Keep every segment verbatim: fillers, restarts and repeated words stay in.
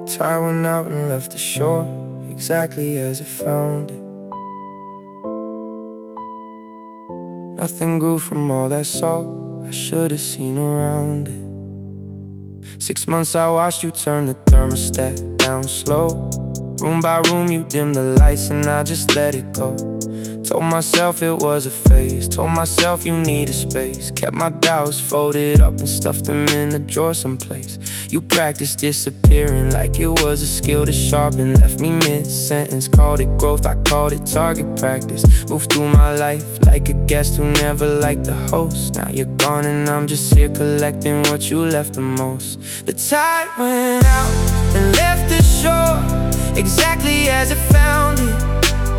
tide went out and left the shore exactly as it found it. Nothing grew from all that salt, I should have seen around it. Six months I watched you turn the thermostat down slow. Room by room you dimmed the lights and I just let it go. Told myself it was a phase, told myself you needed space. Kept my doubts folded up and stuffed them in a drawer someplace. You practiced disappearing like it was a skill to sharpen. Left me mid-sentence, called it growth, I called it target practice. Moved through my life like a guest who never liked the host. Now you're gone and I'm just here collecting what you left the most. The tide went out and left the shore exactly as it found it.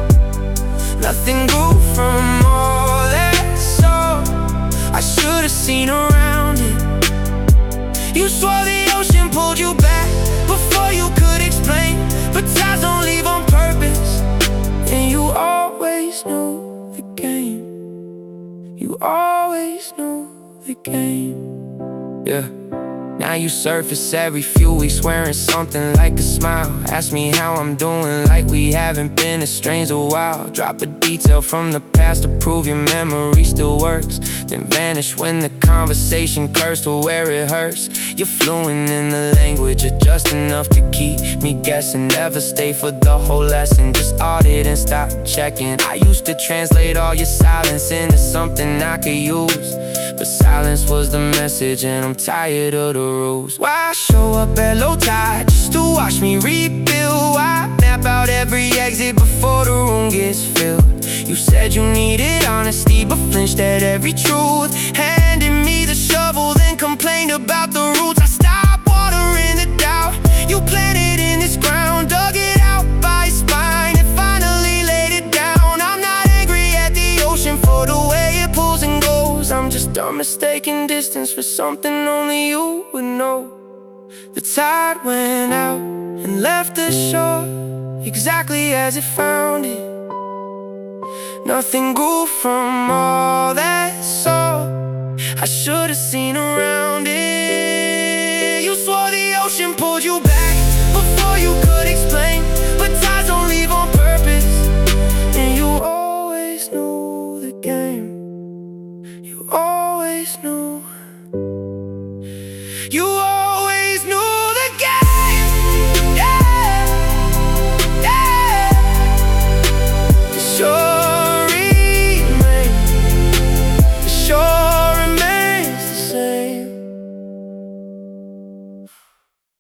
Nothing grew from all that saw, I should have seen around it. You swore the ocean pulled you back before you could explain, but tides don't leave on purpose. And you always knew the game. You always knew the game. Yeah. Now you surface every few weeks wearing something like a smile. Ask me how I'm doing like we haven't been estranged a while. Drop a detail from the past to prove your memory still works, then vanish when the conversation curves to where it hurts. You're fluent in the language, you're just enough to keep me guessing. Never stay for the whole lesson, just audit and stop checking. I used to translate all your silence into something I could use, but silence was the message and I'm tired of the rules. Why show up at low tide just to watch me rebuild? Why map out every exit before the room gets filled? You said you needed honesty but flinched at every truth. Handed me the shovel then complained about the roots. I stopped watering the doubt you planted in this ground, dug it out by its spine and finally laid it down. I'm not angry at the ocean for the way it pulls and goes. I'm just done mistaking distance for something only you would know. The tide went out and left the shore exactly as it found it. Nothing grew from all that saw, I should have seen around it. You swore the ocean pulled you back before you could explain, but tides don't leave on purpose. And you always knew the game. You always knew. You